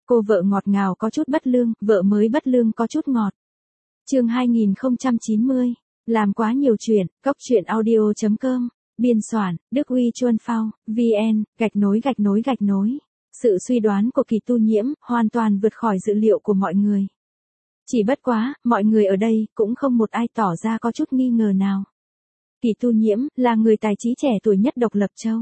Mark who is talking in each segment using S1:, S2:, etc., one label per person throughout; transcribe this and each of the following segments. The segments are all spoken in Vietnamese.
S1: Cô vợ ngọt ngào có chút bất lương, vợ mới bất lương có chút ngọt. Chương 2090. Làm quá nhiều chuyện, coctruyện.audio.com. Biên soạn, Đức Uy Chuân Phao, VN, _. Sự suy đoán của Kỳ Tu Nhiễm hoàn toàn vượt khỏi dự liệu của mọi người. Chỉ bất quá, mọi người ở đây cũng không một ai tỏ ra có chút nghi ngờ nào. Kỳ Tu Nhiễm là người tài trí trẻ tuổi nhất Độc Lập Châu.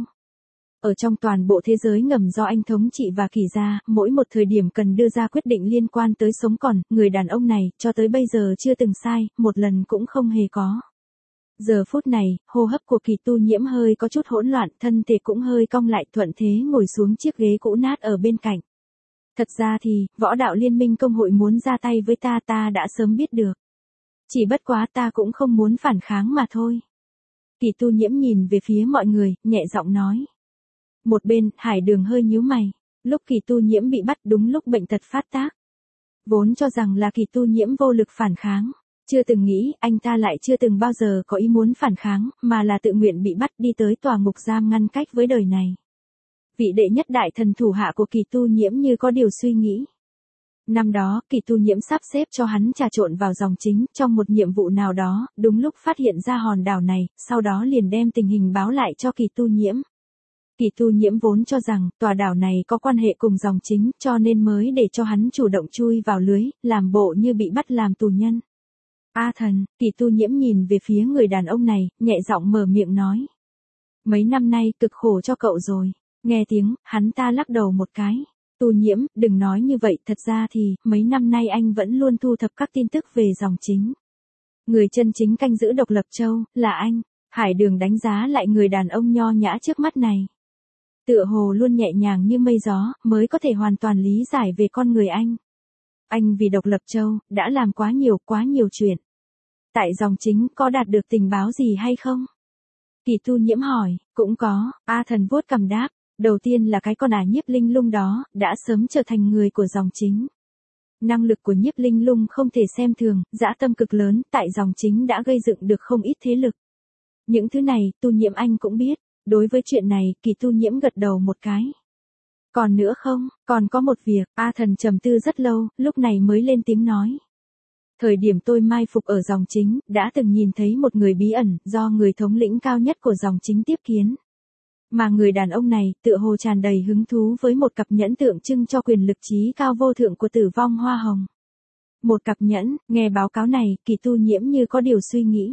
S1: Ở trong toàn bộ thế giới ngầm do anh thống trị và Kỳ gia, mỗi một thời điểm cần đưa ra quyết định liên quan tới sống còn, người đàn ông này cho tới bây giờ chưa từng sai, một lần cũng không hề có. Giờ phút này, hô hấp của Kỳ Tu Nhiễm hơi có chút hỗn loạn, thân thể cũng hơi cong lại, thuận thế ngồi xuống chiếc ghế cũ nát ở bên cạnh. Thật ra thì, võ đạo liên minh công hội muốn ra tay với ta đã sớm biết được. Chỉ bất quá ta cũng không muốn phản kháng mà thôi. Kỳ Tu Nhiễm nhìn về phía mọi người, nhẹ giọng nói. Một bên, Hải Đường hơi nhíu mày. Lúc Kỳ Tu Nhiễm bị bắt đúng lúc bệnh tật phát tác. Vốn cho rằng là Kỳ Tu Nhiễm vô lực phản kháng. Chưa từng nghĩ, anh ta lại chưa từng bao giờ có ý muốn phản kháng, mà là tự nguyện bị bắt đi tới tòa ngục giam ngăn cách với đời này. Vị đệ nhất đại thần thủ hạ của Kỳ Tu Nhiễm như có điều suy nghĩ. Năm đó, Kỳ Tu Nhiễm sắp xếp cho hắn trà trộn vào dòng chính, trong một nhiệm vụ nào đó, đúng lúc phát hiện ra hòn đảo này, sau đó liền đem tình hình báo lại cho Kỳ Tu Nhiễm. Kỳ Tu Nhiễm vốn cho rằng, tòa đảo này có quan hệ cùng dòng chính, cho nên mới để cho hắn chủ động chui vào lưới, làm bộ như bị bắt làm tù nhân. A thần, Kỳ Tu Nhiễm nhìn về phía người đàn ông này, nhẹ giọng mở miệng nói. Mấy năm nay cực khổ cho cậu rồi. Nghe tiếng, hắn ta lắc đầu một cái. Tu Nhiễm, đừng nói như vậy, thật ra thì, mấy năm nay anh vẫn luôn thu thập các tin tức về dòng chính. Người chân chính canh giữ Độc Lập Châu, là anh. Hải Đường đánh giá lại người đàn ông nho nhã trước mắt này. Tựa hồ luôn nhẹ nhàng như mây gió, mới có thể hoàn toàn lý giải về con người anh. Anh vì Độc Lập Châu, đã làm quá nhiều chuyện. Tại dòng chính có đạt được tình báo gì hay không? Kỳ Tu Nhiễm hỏi, cũng có, A thần vuốt cằm đáp. Đầu tiên là cái con Nhiếp Linh Lung đó, đã sớm trở thành người của dòng chính. Năng lực của Nhiếp Linh Lung không thể xem thường, dã tâm cực lớn, tại dòng chính đã gây dựng được không ít thế lực. Những thứ này, Tu Nhiễm anh cũng biết. Đối với chuyện này, Kỳ Tu Nhiễm gật đầu một cái. Còn nữa không, còn có một việc, A thần trầm tư rất lâu, lúc này mới lên tiếng nói. Thời điểm tôi mai phục ở dòng chính, đã từng nhìn thấy một người bí ẩn, do người thống lĩnh cao nhất của dòng chính tiếp kiến. Mà người đàn ông này, tựa hồ tràn đầy hứng thú với một cặp nhẫn tượng trưng cho quyền lực trí cao vô thượng của Tử Vong Hoa Hồng. Một cặp nhẫn, nghe báo cáo này, Kỳ Tu Nhiễm như có điều suy nghĩ.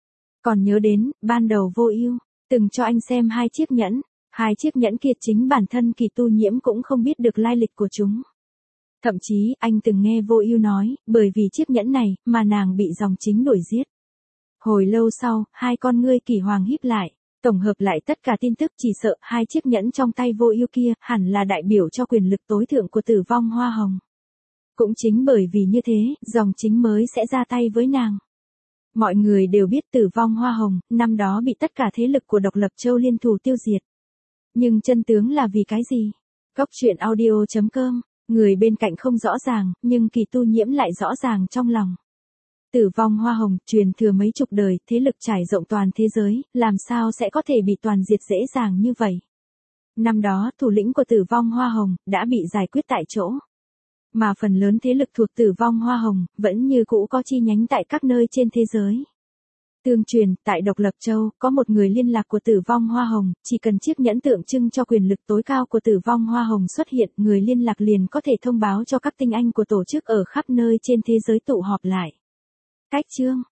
S1: Còn nhớ đến, ban đầu Vô Ưu từng cho anh xem 2 chiếc nhẫn. 2 chiếc nhẫn kia chính bản thân Kỳ Tu Nhiễm cũng không biết được lai lịch của chúng. Thậm chí, anh từng nghe Vô Ưu nói, bởi vì chiếc nhẫn này, mà nàng bị dòng chính đuổi giết. Hồi lâu sau, 2 con ngươi Kỳ Hoàng híp lại, tổng hợp lại tất cả tin tức, chỉ sợ 2 chiếc nhẫn trong tay Vô Ưu kia, hẳn là đại biểu cho quyền lực tối thượng của Tử Vong Hoa Hồng. Cũng chính bởi vì như thế, dòng chính mới sẽ ra tay với nàng. Mọi người đều biết Tử Vong Hoa Hồng, năm đó bị tất cả thế lực của Độc Lập Châu liên thủ tiêu diệt. Nhưng chân tướng là vì cái gì? coctruyện.audio.com. Người bên cạnh không rõ ràng, nhưng Kỳ Tu Nhiễm lại rõ ràng trong lòng. Tử Vong Hoa Hồng, truyền thừa mấy chục đời, thế lực trải rộng toàn thế giới, làm sao sẽ có thể bị toàn diệt dễ dàng như vậy? Năm đó, thủ lĩnh của Tử Vong Hoa Hồng, đã bị giải quyết tại chỗ. Mà phần lớn thế lực thuộc Tử Vong Hoa Hồng, vẫn như cũ có chi nhánh tại các nơi trên thế giới. Tương truyền, tại Độc Lập Châu, có một người liên lạc của Tử Vong Hoa Hồng, chỉ cần chiếc nhẫn tượng trưng cho quyền lực tối cao của Tử Vong Hoa Hồng xuất hiện, người liên lạc liền có thể thông báo cho các tinh anh của tổ chức ở khắp nơi trên thế giới tụ họp lại. Cách chương